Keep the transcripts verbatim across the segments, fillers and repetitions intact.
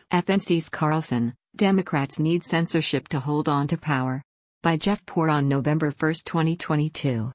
F N C's Carlson, Democrats need censorship to hold on to power. By Jeff Poor on November first, twenty twenty-two.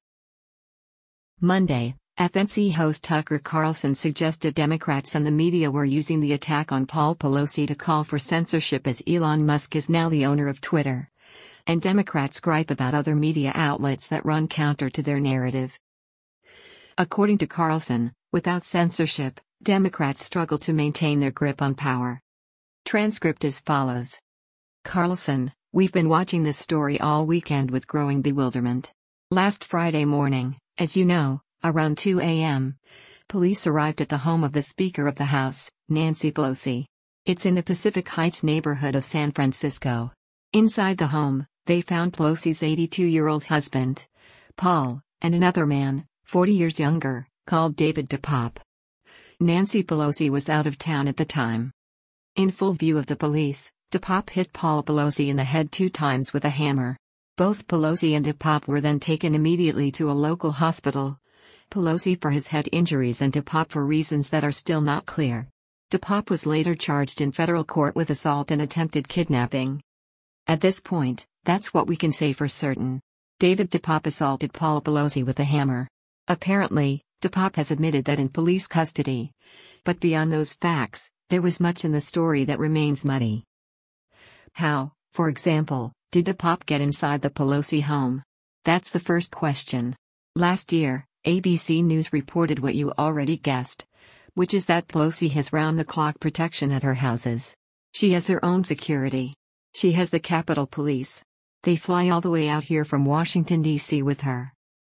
Monday, F N C host Tucker Carlson suggested Democrats and the media were using the attack on Paul Pelosi to call for censorship as Elon Musk is now the owner of Twitter. And Democrats gripe about other media outlets that run counter to their narrative. According to Carlson, without censorship, Democrats struggle to maintain their grip on power. Transcript as follows. Carlson, we've been watching this story all weekend with growing bewilderment. Last Friday morning, as you know, around two a m, police arrived at the home of the Speaker of the House, Nancy Pelosi. It's in the Pacific Heights neighborhood of San Francisco. Inside the home, they found Pelosi's eighty-two-year-old husband, Paul, and another man, forty years younger, called David DePape. Nancy Pelosi was out of town at the time. In full view of the police, DePape hit Paul Pelosi in the head two times with a hammer. Both Pelosi and DePape were then taken immediately to a local hospital. Pelosi for his head injuries and DePape for reasons that are still not clear. DePape was later charged in federal court with assault and attempted kidnapping. At this point, that's what we can say for certain. David DePape assaulted Paul Pelosi with a hammer. Apparently, DePape has admitted that in police custody. But beyond those facts, there was much in the story that remains muddy. How, for example, did DePape get inside the Pelosi home? That's the first question. Last year, A B C News reported what you already guessed, which is that Pelosi has round-the-clock protection at her houses. She has her own security. She has the Capitol Police. They fly all the way out here from Washington, D C with her.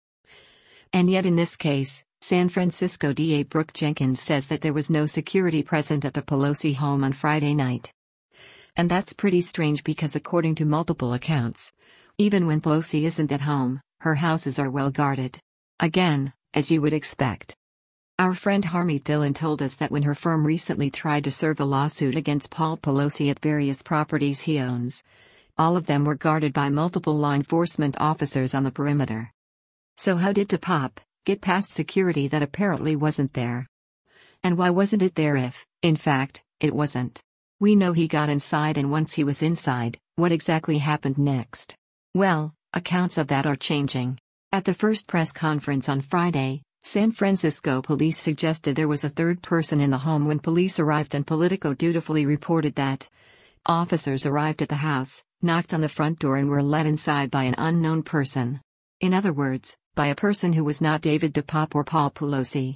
And yet in this case, San Francisco D A Brooke Jenkins says that there was no security present at the Pelosi home on Friday night. And that's pretty strange because according to multiple accounts, even when Pelosi isn't at home, her houses are well guarded. Again, as you would expect. Our friend Harmeet Dillon told us that when her firm recently tried to serve a lawsuit against Paul Pelosi at various properties he owns, all of them were guarded by multiple law enforcement officers on the perimeter. So how did DePape get past security that apparently wasn't there? And why wasn't it there if, in fact, it wasn't? We know he got inside, and once he was inside, what exactly happened next? Well, accounts of that are changing. At the first press conference on Friday, San Francisco police suggested there was a third person in the home when police arrived, and Politico dutifully reported that officers arrived at the house, knocked on the front door, and were let inside by an unknown person. In other words, by a person who was not David DePape or Paul Pelosi.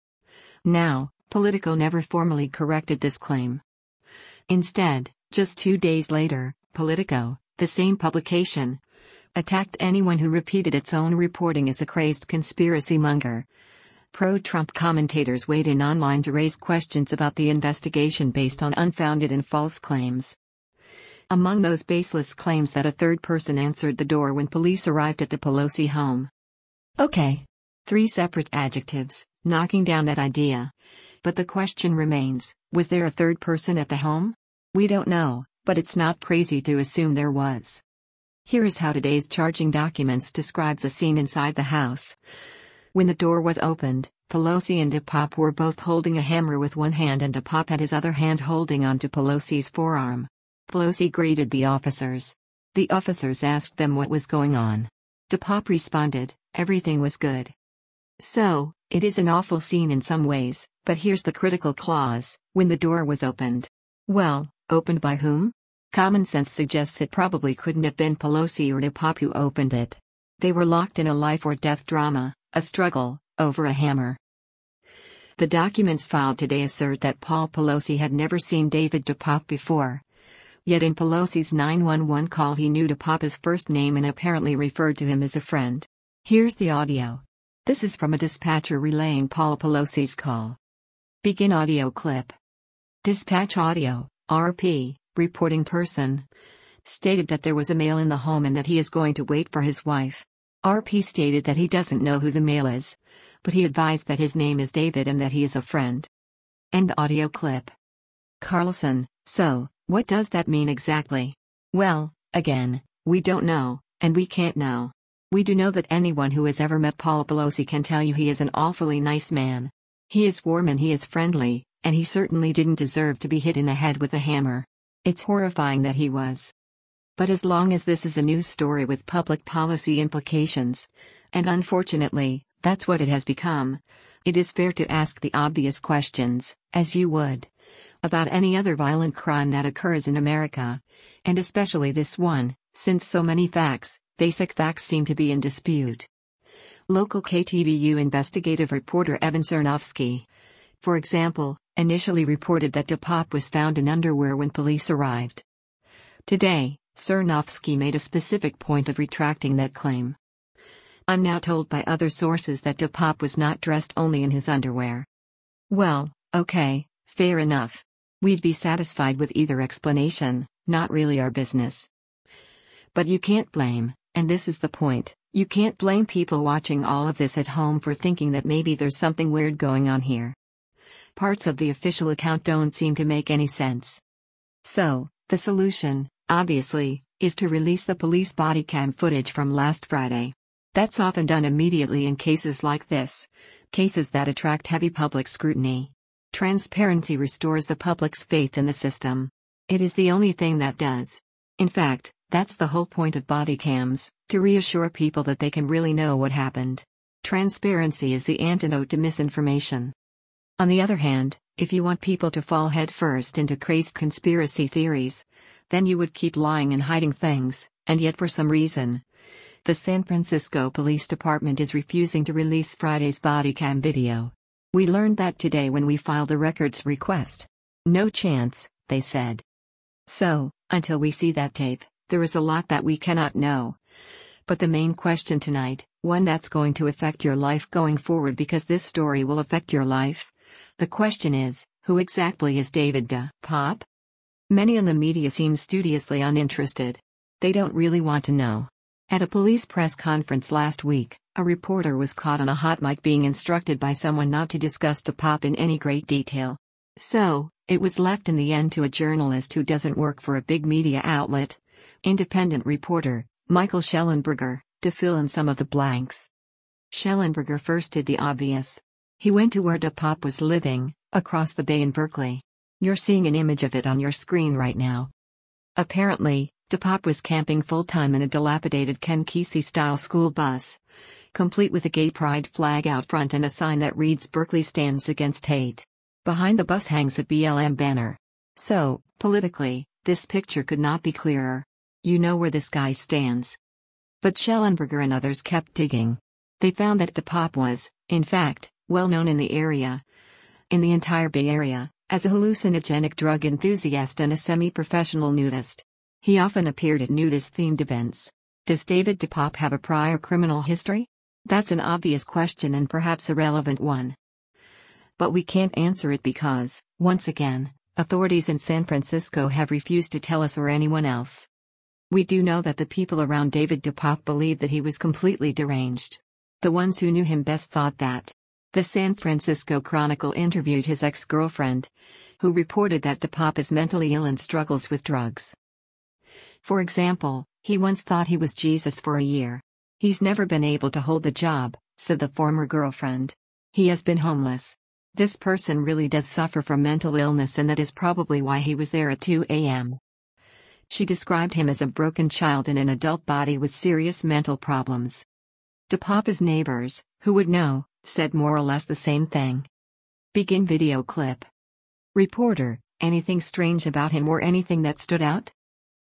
Now, Politico never formally corrected this claim. Instead, just two days later, Politico, the same publication, attacked anyone who repeated its own reporting as a crazed conspiracy monger. Pro-Trump commentators weighed in online to raise questions about the investigation based on unfounded and false claims. Among those baseless claims that a third person answered the door when police arrived at the Pelosi home. Okay. Three separate adjectives, knocking down that idea. But the question remains, was there a third person at the home? We don't know, but it's not crazy to assume there was. Here is how today's charging documents describe the scene inside the house. When the door was opened, Pelosi and DePape were both holding a hammer with one hand, and DePape had his other hand holding onto Pelosi's forearm. Pelosi greeted the officers. The officers asked them what was going on. DePape responded, everything was good. So, it is an awful scene in some ways, but here's the critical clause, when the door was opened. Well, opened by whom? Common sense suggests it probably couldn't have been Pelosi or DePape who opened it. They were locked in a life-or-death drama, a struggle, over a hammer. The documents filed today assert that Paul Pelosi had never seen David DePape before. Yet in Pelosi's nine one one call he knew DePape's first name and apparently referred to him as a friend. Here's the audio. This is from a dispatcher relaying Paul Pelosi's call. Begin audio clip. Dispatch audio, R P. Reporting person, stated that there was a male in the home and that he is going to wait for his wife. R P stated that he doesn't know who the male is, but he advised that his name is David and that he is a friend. End audio clip. Carlson, so, what does that mean exactly? Well, again, we don't know, and we can't know. We do know that anyone who has ever met Paul Pelosi can tell you he is an awfully nice man. He is warm and he is friendly, and he certainly didn't deserve to be hit in the head with a hammer. It's horrifying that he was. But as long as this is a news story with public policy implications, and unfortunately, that's what it has become, it is fair to ask the obvious questions, as you would about any other violent crime that occurs in America, and especially this one, since so many facts, basic facts, seem to be in dispute. Local K T V U investigative reporter Evan Cernovsky, for example, initially reported that DePop was found in underwear when police arrived. Today, Cernovsky made a specific point of retracting that claim. I'm now told by other sources that DePop was not dressed only in his underwear. Well, okay, fair enough. We'd be satisfied with either explanation, not really our business. But you can't blame, and this is the point, you can't blame people watching all of this at home for thinking that maybe there's something weird going on here. Parts of the official account don't seem to make any sense. So, the solution, obviously, is to release the police body cam footage from last Friday. That's often done immediately in cases like this, cases that attract heavy public scrutiny. Transparency restores the public's faith in the system. It is the only thing that does. In fact, that's the whole point of body cams, to reassure people that they can really know what happened. Transparency is the antidote to misinformation. On the other hand, if you want people to fall headfirst into crazed conspiracy theories, then you would keep lying and hiding things, and yet for some reason, the San Francisco Police Department is refusing to release Friday's body cam video. We learned that today when we filed a records request. No chance, they said. So, until we see that tape, there is a lot that we cannot know. But the main question tonight, one that's going to affect your life going forward because this story will affect your life. The question is, who exactly is David DePop? Many in the media seem studiously uninterested. They don't really want to know. At a police press conference last week, a reporter was caught on a hot mic being instructed by someone not to discuss DePop in any great detail. So, it was left in the end to a journalist who doesn't work for a big media outlet, independent reporter, Michael Shellenberger, to fill in some of the blanks. Shellenberger first did the obvious. He went to where DePop was living, across the bay in Berkeley. You're seeing an image of it on your screen right now. Apparently, DePop was camping full-time in a dilapidated Ken Kesey-style school bus, complete with a gay pride flag out front and a sign that reads Berkeley Stands Against Hate. Behind the bus hangs a B L M banner. So, politically, this picture could not be clearer. You know where this guy stands. But Shellenberger and others kept digging. They found that DePop was, in fact, well known in the area, in the entire Bay Area, as a hallucinogenic drug enthusiast and a semi-professional nudist. He often appeared at nudist-themed events. Does David DePop have a prior criminal history? That's an obvious question and perhaps a relevant one. But we can't answer it because, once again, authorities in San Francisco have refused to tell us or anyone else. We do know that the people around David DePop believe that he was completely deranged. The ones who knew him best thought that. The San Francisco Chronicle interviewed his ex-girlfriend, who reported that DePop is mentally ill and struggles with drugs. For example, he once thought he was Jesus for a year. He's never been able to hold a job, said the former girlfriend. He has been homeless. This person really does suffer from mental illness, and that is probably why he was there at two a m She described him as a broken child in an adult body with serious mental problems. DePop's neighbors, who would know, said more or less the same thing. Begin video clip. Reporter, anything strange about him or anything that stood out?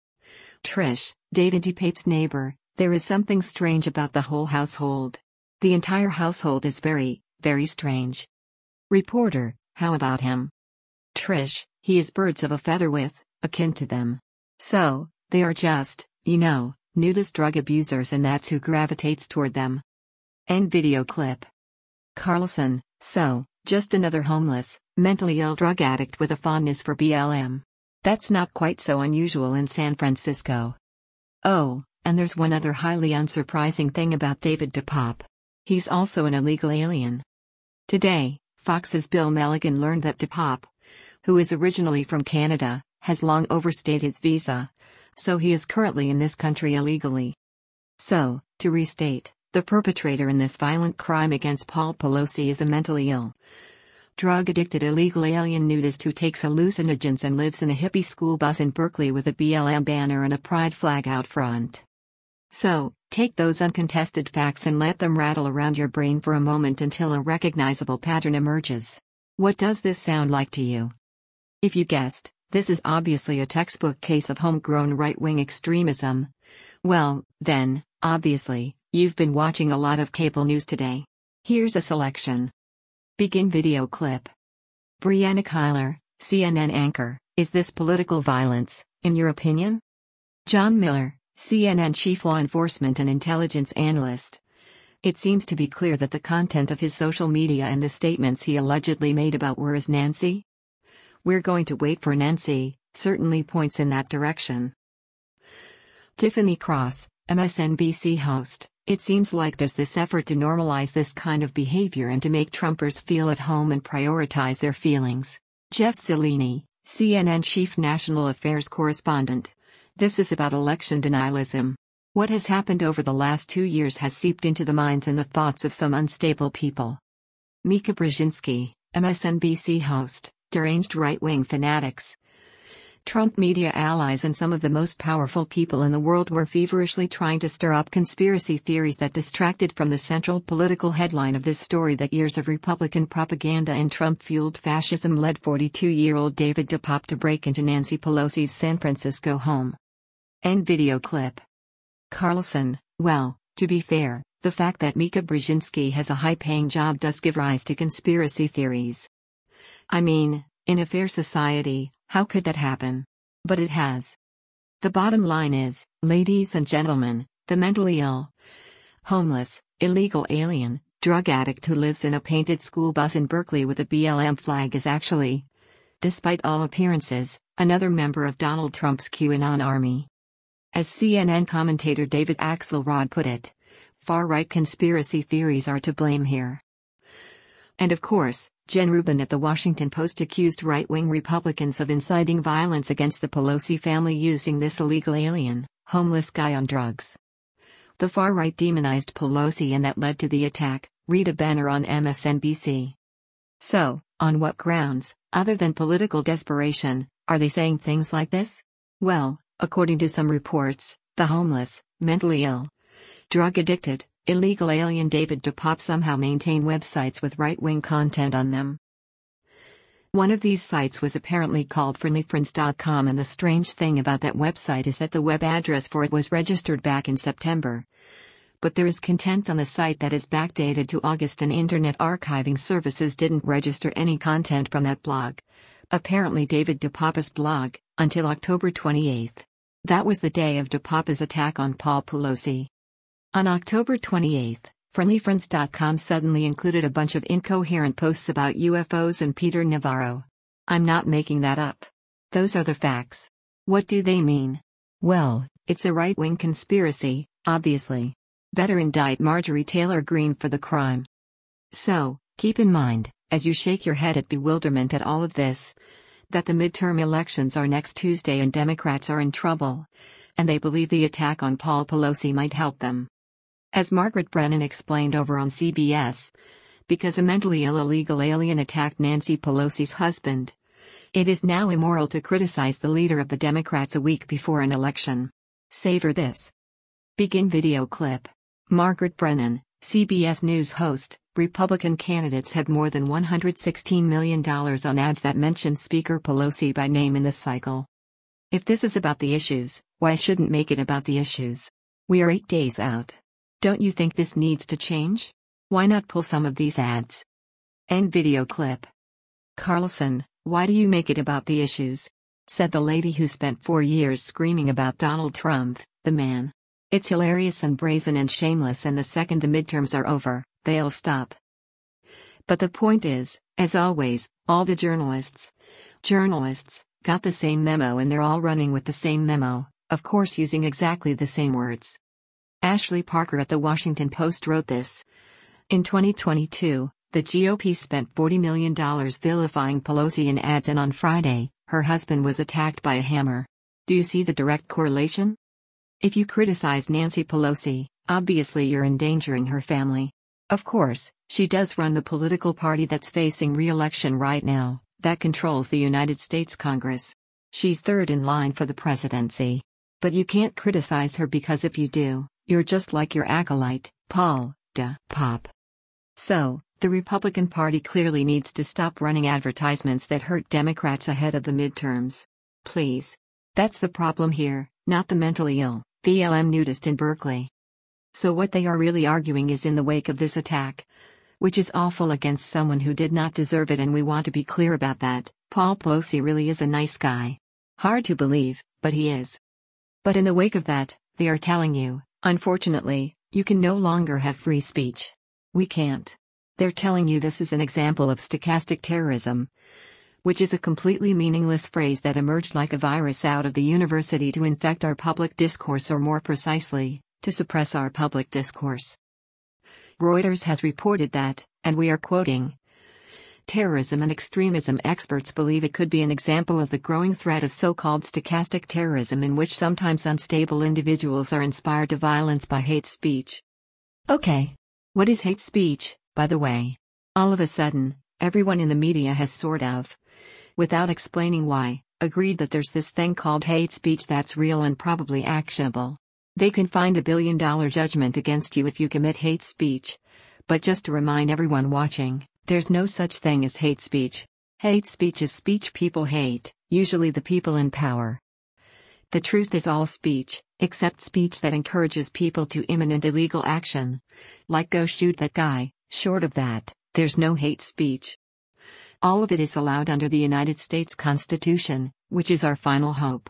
Trish, David DePop's neighbor, there is something strange about the whole household. The entire household is very, very strange. Reporter, how about him? Trish, he is birds of a feather with, akin to them. So, they are just, you know, nudist drug abusers, and that's who gravitates toward them. End video clip. Carlson, so, just another homeless, mentally ill drug addict with a fondness for B L M. That's not quite so unusual in San Francisco. Oh, and there's one other highly unsurprising thing about David DePop. He's also an illegal alien. Today, Fox's Bill Melligan learned that DePop, who is originally from Canada, has long overstayed his visa, so he is currently in this country illegally. So, to restate, the perpetrator in this violent crime against Paul Pelosi is a mentally ill, drug-addicted illegal alien nudist who takes hallucinogens and lives in a hippie school bus in Berkeley with a B L M banner and a pride flag out front. So, take those uncontested facts and let them rattle around your brain for a moment until a recognizable pattern emerges. What does this sound like to you? If you guessed, this is obviously a textbook case of homegrown right-wing extremism. Well, then, obviously, you've been watching a lot of cable news today. Here's a selection. Begin video clip. Brianna Keilar, C N N anchor, is this political violence, in your opinion? John Miller, C N N chief law enforcement and intelligence analyst. It seems to be clear that the content of his social media and the statements he allegedly made about "where is Nancy? We're going to wait for Nancy," certainly points in that direction. Tiffany Cross, M S N B C host. It seems like there's this effort to normalize this kind of behavior and to make Trumpers feel at home and prioritize their feelings. Jeff Zeleny, C N N chief national affairs correspondent. This is about election denialism. What has happened over the last two years has seeped into the minds and the thoughts of some unstable people. Mika Brzezinski, M S N B C host. Deranged right-wing fanatics. Trump media allies and some of the most powerful people in the world were feverishly trying to stir up conspiracy theories that distracted from the central political headline of this story that years of Republican propaganda and Trump-fueled fascism led forty-two-year-old David DePape to break into Nancy Pelosi's San Francisco home. End video clip. Carlson, well, to be fair, the fact that Mika Brzezinski has a high-paying job does give rise to conspiracy theories. I mean, in a fair society, how could that happen? But it has. The bottom line is, ladies and gentlemen, the mentally ill, homeless, illegal alien, drug addict who lives in a painted school bus in Berkeley with a B L M flag is actually, despite all appearances, another member of Donald Trump's QAnon army. As C N N commentator David Axelrod put it, far-right conspiracy theories are to blame here. And of course, Jen Rubin at The Washington Post accused right-wing Republicans of inciting violence against the Pelosi family using this illegal alien, homeless guy on drugs. The far-right demonized Pelosi and that led to the attack, Rita Benner on M S N B C. So, on what grounds, other than political desperation, are they saying things like this? Well, according to some reports, the homeless, mentally ill, drug-addicted, illegal alien David DePape somehow maintain websites with right-wing content on them. One of these sites was apparently called friendly friends dot com, and the strange thing about that website is that the web address for it was registered back in September. But there is content on the site that is backdated to August, and Internet Archiving Services didn't register any content from that blog. Apparently David DePape's blog, until October twenty-eighth. That was the day of DePape's attack on Paul Pelosi. On October twenty-eighth, friendly friends dot com suddenly included a bunch of incoherent posts about U F Os and Peter Navarro. I'm not making that up. Those are the facts. What do they mean? Well, it's a right-wing conspiracy, obviously. Better indict Marjorie Taylor Greene for the crime. So, keep in mind, as you shake your head at bewilderment at all of this, that the midterm elections are next Tuesday and Democrats are in trouble, and they believe the attack on Paul Pelosi might help them. As Margaret Brennan explained over on C B S, because a mentally ill illegal alien attacked Nancy Pelosi's husband, it is now immoral to criticize the leader of the Democrats a week before an election. Savor this. Begin video clip. Margaret Brennan, C B S News host. Republican candidates have more than one hundred sixteen million dollars on ads that mention Speaker Pelosi by name in this cycle. If this is about the issues, why shouldn't make it about the issues? We are eight days out. Don't you think this needs to change? Why not pull some of these ads? End video clip. Carlson, why do you make it about the issues? Said the lady who spent four years screaming about Donald Trump, the man. It's hilarious and brazen and shameless, and the second the midterms are over, they'll stop. But the point is, as always, all the journalists, journalists, got the same memo, and they're all running with the same memo, of course using exactly the same words. Ashley Parker at The Washington Post wrote this. In twenty twenty-two, the G O P spent forty million dollars vilifying Pelosi in ads, and on Friday, her husband was attacked by a hammer. Do you see the direct correlation? If you criticize Nancy Pelosi, obviously you're endangering her family. Of course, She does run the political party that's facing re-election right now, that controls the United States Congress. She's third in line for the presidency. But you can't criticize her because if you do, you're just like your acolyte, Paul de Pop. So, the Republican Party clearly needs to stop running advertisements that hurt Democrats ahead of the midterms. Please. That's the problem here, not the mentally ill, B L M nudist in Berkeley. So what they are really arguing is in the wake of this attack, which is awful against someone who did not deserve it, and we want to be clear about that, Paul Pelosi really is a nice guy. Hard to believe, but he is. But in the wake of that, they are telling you, unfortunately, you can no longer have free speech. We can't. They're telling you this is an example of stochastic terrorism, which is a completely meaningless phrase that emerged like a virus out of the university to infect our public discourse, or more precisely, to suppress our public discourse. Reuters has reported that, and we are quoting, terrorism and extremism experts believe it could be an example of the growing threat of so-called stochastic terrorism, in which sometimes unstable individuals are inspired to violence by hate speech. Okay. What is hate speech, by the way? All of a sudden, everyone in the media has sort of, without explaining why, agreed that there's this thing called hate speech that's real and probably actionable. They can find a billion dollar judgment against you if you commit hate speech. But just to remind everyone watching, there's no such thing as hate speech. Hate speech is speech people hate, usually the people in power. The truth is all speech, except speech that encourages people to imminent illegal action. Like go shoot that guy. Short of that, there's no hate speech. All of it is allowed under the United States Constitution, which is our final hope.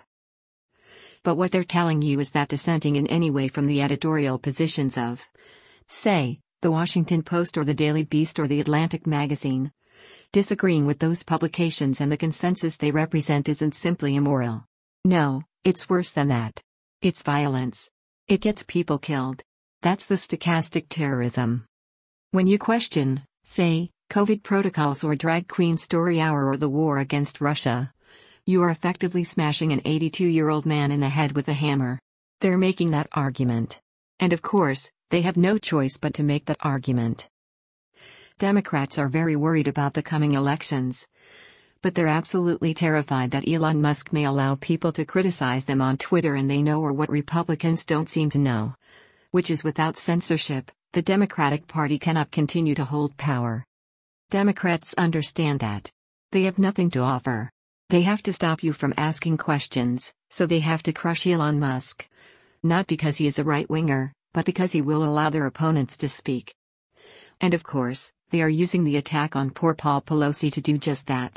But what they're telling you is that dissenting in any way from the editorial positions of, say, The Washington Post or the Daily Beast or the Atlantic magazine, disagreeing with those publications and the consensus they represent isn't simply immoral. No, it's worse than that. It's violence. It gets people killed. That's the stochastic terrorism. When you question, say, COVID protocols or Drag Queen Story Hour or the war against Russia, you are effectively smashing an eighty-two-year-old man in the head with a hammer. They're making that argument. And of course, they have no choice but to make that argument. Democrats are very worried about the coming elections. But they're absolutely terrified that Elon Musk may allow people to criticize them on Twitter, and they know, or what Republicans don't seem to know, which is without censorship, the Democratic Party cannot continue to hold power. Democrats understand that. They have nothing to offer. They have to stop you from asking questions, so they have to crush Elon Musk. Not because he is a right-winger, but because he will allow their opponents to speak. And of course, they are using the attack on poor Paul Pelosi to do just that.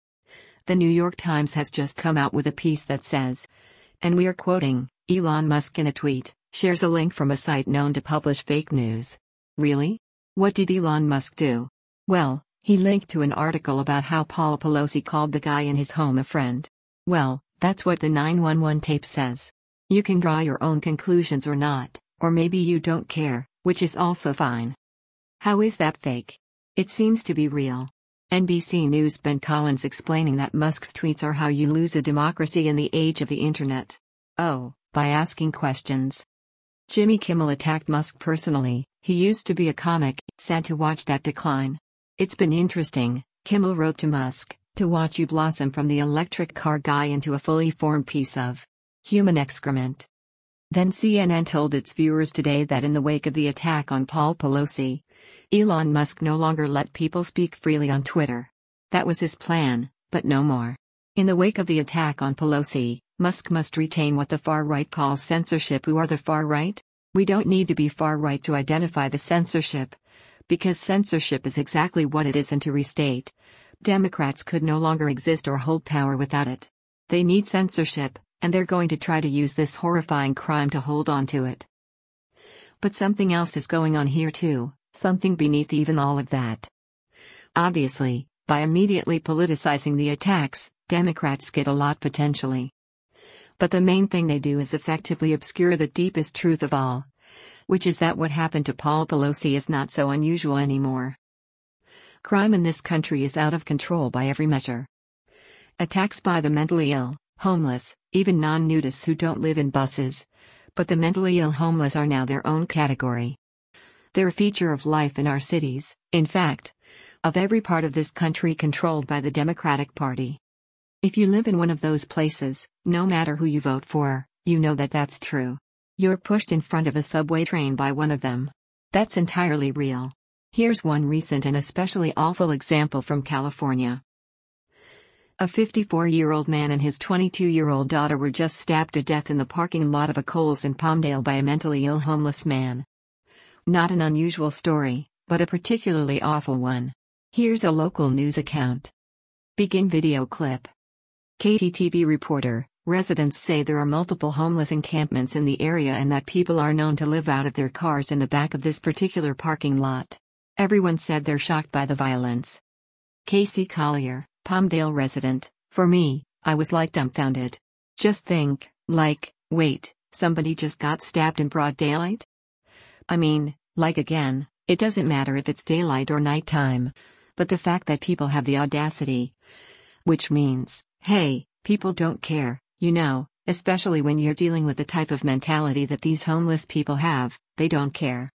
The New York Times has just come out with a piece that says, and we are quoting, Elon Musk in a tweet shares a link from a site known to publish fake news. Really? What did Elon Musk do? Well, he linked to an article about how Paul Pelosi called the guy in his home a friend. Well, that's what the nine one one tape says. You can draw your own conclusions or not, or maybe you don't care, which is also fine. How is that fake? It seems to be real. N B C News' Ben Collins explaining that Musk's tweets are how you lose a democracy in the age of the internet. Oh, by asking questions. Jimmy Kimmel attacked Musk personally. He used to be a comic, sad to watch that decline. It's been interesting, Kimmel wrote to Musk, to watch you blossom from the electric car guy into a fully formed piece of human excrement. Then C N N told its viewers today that in the wake of the attack on Paul Pelosi, Elon Musk no longer let people speak freely on Twitter. That was his plan, but no more. In the wake of the attack on Pelosi, Musk must retain what the far right calls censorship. Who are the far right? We don't need to be far right to identify the censorship, because censorship is exactly what it is. And to restate, Democrats could no longer exist or hold power without it. They need censorship, and they're going to try to use this horrifying crime to hold on to it. But something else is going on here too, something beneath even all of that. Obviously, by immediately politicizing the attacks, Democrats get a lot potentially. But the main thing they do is effectively obscure the deepest truth of all, which is that what happened to Paul Pelosi is not so unusual anymore. Crime in this country is out of control by every measure. Attacks by the mentally ill, homeless, even non-nudists who don't live in buses, but the mentally ill homeless are now their own category. They're a feature of life in our cities, In fact, of every part of this country controlled by the Democratic Party. If you live in one of those places, no matter who you vote for, you know that that's true. You're pushed in front of a subway train by one of them. That's entirely real. Here's one recent and especially awful example from California. A fifty-four-year-old man and his twenty-two-year-old daughter were just stabbed to death in the parking lot of a Kohl's in Palmdale by a mentally ill homeless man. Not an unusual story, but a particularly awful one. Here's a local news account. Begin video clip. K T T V reporter, residents say there are multiple homeless encampments in the area and that people are known to live out of their cars in the back of this particular parking lot. Everyone said they're shocked by the violence. Casey Collier, Palmdale resident, for me, I was like dumbfounded. Just think, like, wait, somebody just got stabbed in broad daylight? I mean, like again, it doesn't matter if it's daylight or nighttime. But the fact that people have the audacity. Which means, hey, people don't care, you know, especially when you're dealing with the type of mentality that these homeless people have, they don't care.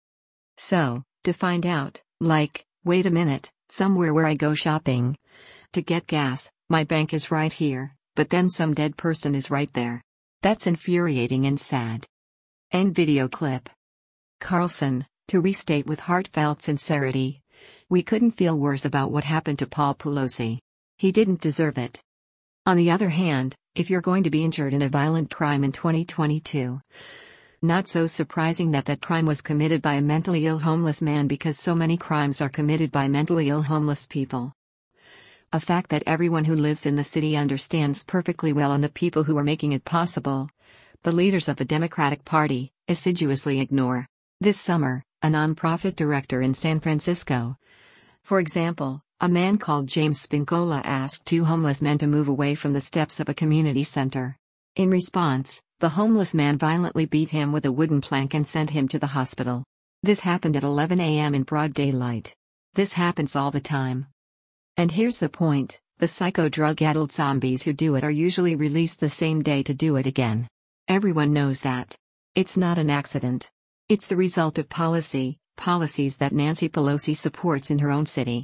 So, to find out, like, wait a minute, somewhere where I go shopping to get gas, my bank is right here, but then some dead person is right there. That's infuriating and sad. End video clip. Carlson, to restate with heartfelt sincerity, we couldn't feel worse about what happened to Paul Pelosi. He didn't deserve it. On the other hand, if you're going to be injured in a violent crime in twenty twenty-two, not so surprising that that crime was committed by a mentally ill homeless man because so many crimes are committed by mentally ill homeless people. A fact that everyone who lives in the city understands perfectly well, and the people who are making it possible, the leaders of the Democratic Party, assiduously ignore. This summer, a nonprofit director in San Francisco, for example, a man called James Spincola asked two homeless men to move away from the steps of a community center. In response, the homeless man violently beat him with a wooden plank and sent him to the hospital. This happened at eleven a m in broad daylight. This happens all the time. And here's the point, the psycho drug-addled zombies who do it are usually released the same day to do it again. Everyone knows that. It's not an accident. It's the result of policy, policies that Nancy Pelosi supports in her own city.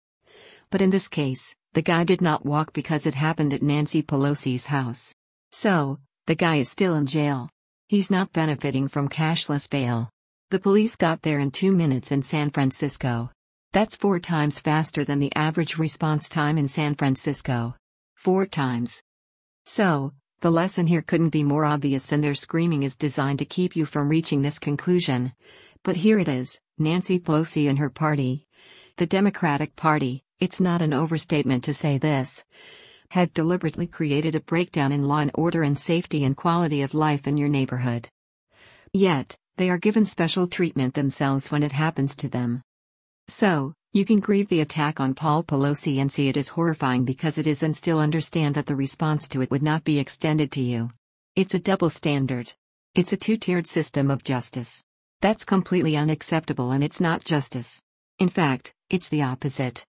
But in this case, the guy did not walk because it happened at Nancy Pelosi's house. So, the guy is still in jail. He's not benefiting from cashless bail. The police got there in two minutes in San Francisco. That's four times faster than the average response time in San Francisco. Four times. So, the lesson here couldn't be more obvious, and their screaming is designed to keep you from reaching this conclusion. But here it is, Nancy Pelosi and her party, the Democratic Party, it's not an overstatement to say this, have deliberately created a breakdown in law and order and safety and quality of life in your neighborhood. Yet, they are given special treatment themselves when it happens to them. So, you can grieve the attack on Paul Pelosi and see it as horrifying because it is, and still understand that the response to it would not be extended to you. It's a double standard. It's a two-tiered system of justice. That's completely unacceptable, and it's not justice. In fact, it's the opposite.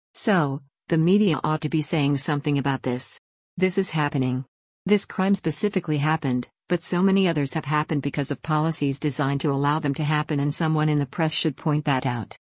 So, the media ought to be saying something about this. This is happening. This crime specifically happened, but so many others have happened because of policies designed to allow them to happen, and someone in the press should point that out.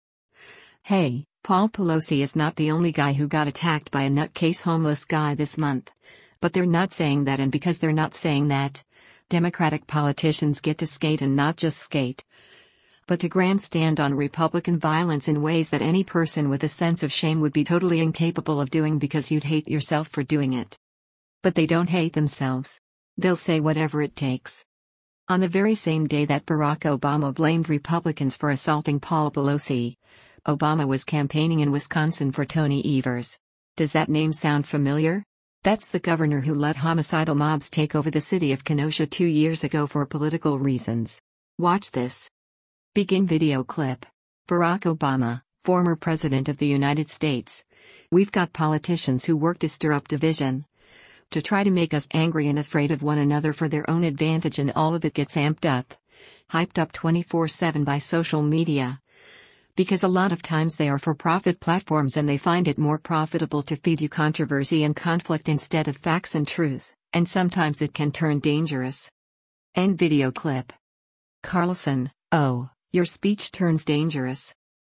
Hey, Paul Pelosi is not the only guy who got attacked by a nutcase homeless guy this month. But they're not saying that, and because they're not saying that, Democratic politicians get to skate, and not just skate, but to grandstand on Republican violence in ways that any person with a sense of shame would be totally incapable of doing because you'd hate yourself for doing it. But they don't hate themselves. They'll say whatever it takes. On the very same day that Barack Obama blamed Republicans for assaulting Paul Pelosi, Obama was campaigning in Wisconsin for Tony Evers. Does that name sound familiar? That's the governor who let homicidal mobs take over the city of Kenosha two years ago for political reasons. Watch this. Begin video clip. Barack Obama, former President of the United States. We've got politicians who work to stir up division, to try to make us angry and afraid of one another for their own advantage, and all of it gets amped up, hyped up twenty-four seven by social media. Because a lot of times they are for-profit platforms, and they find it more profitable to feed you controversy and conflict instead of facts and truth, and sometimes it can turn dangerous. End video clip. Carlson, oh, your speech turns dangerous.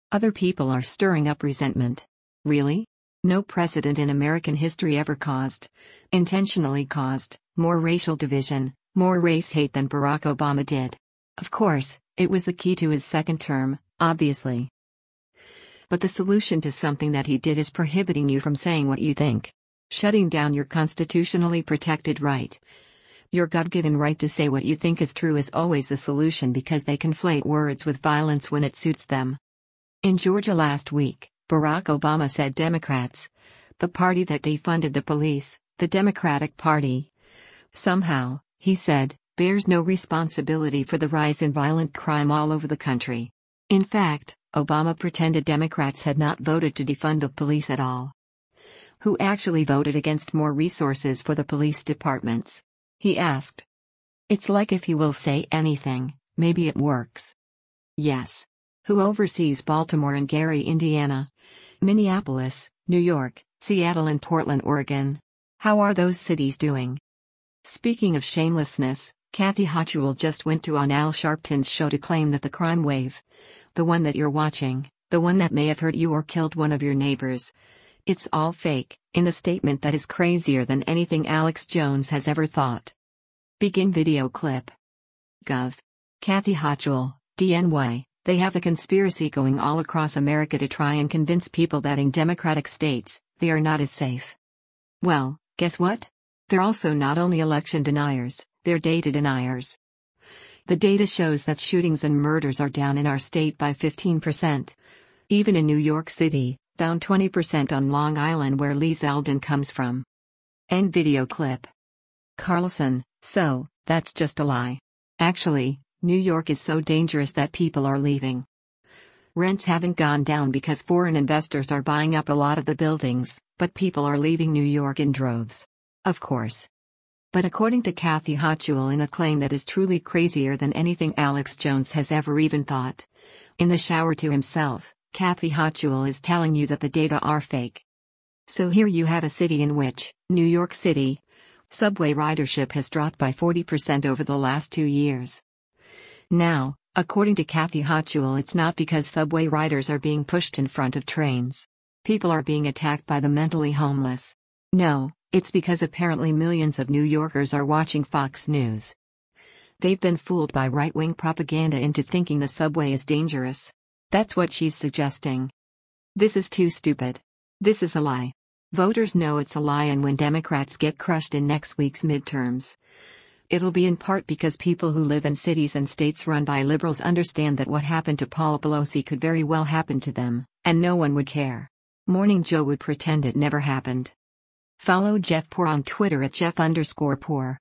Other people are stirring up resentment. Really? No precedent in American history ever caused, intentionally caused, more racial division, more race hate than Barack Obama did. Of course, it was the key to his second term, obviously. But the solution to something that he did is prohibiting you from saying what you think. Shutting down your constitutionally protected right. Your God-given right to say what you think is true is always the solution because they conflate words with violence when it suits them. In Georgia last week, Barack Obama said Democrats, the party that defunded the police, the Democratic Party, somehow, he said, bears no responsibility for the rise in violent crime all over the country. In fact, Obama pretended Democrats had not voted to defund the police at all. Who actually voted against more resources for the police departments? He asked. It's like if you will say anything, maybe it works. Yes. Who oversees Baltimore and Gary, Indiana, Minneapolis, New York, Seattle and Portland, Oregon? How are those cities doing? Speaking of shamelessness, Kathy Hochul just went to on Al Sharpton's show to claim that the crime wave, the one that you're watching, the one that may have hurt you or killed one of your neighbors, it's all fake, in the statement that is crazier than anything Alex Jones has ever thought. Begin video clip. Gov. Kathy Hochul, D N Y. They have a conspiracy going all across America to try and convince people that in Democratic states, they are not as safe. Well, guess what? They're also not only election deniers, they're data deniers. The data shows that shootings and murders are down in our state by fifteen percent. Even in New York City, down twenty percent on Long Island where Lee Zeldin comes from. End video clip. Carlson, so, that's just a lie. Actually, New York is so dangerous that people are leaving. Rents haven't gone down because foreign investors are buying up a lot of the buildings, but people are leaving New York in droves. Of course. But according to Kathy Hochul, in a claim that is truly crazier than anything Alex Jones has ever even thought, in the shower to himself, Kathy Hochul is telling you that the data are fake. So here you have a city in which, New York City, subway ridership has dropped by forty percent over the last two years. Now, according to Kathy Hochul, it's not because subway riders are being pushed in front of trains. People are being attacked by the mentally homeless. No, it's because apparently millions of New Yorkers are watching Fox News. They've been fooled by right-wing propaganda into thinking the subway is dangerous. That's what she's suggesting. This is too stupid. This is a lie. Voters know it's a lie, and when Democrats get crushed in next week's midterms, it'll be in part because people who live in cities and states run by liberals understand that what happened to Paul Pelosi could very well happen to them, and no one would care. Morning Joe would pretend it never happened. Follow Jeff Poor on Twitter at Jeff underscore Poor.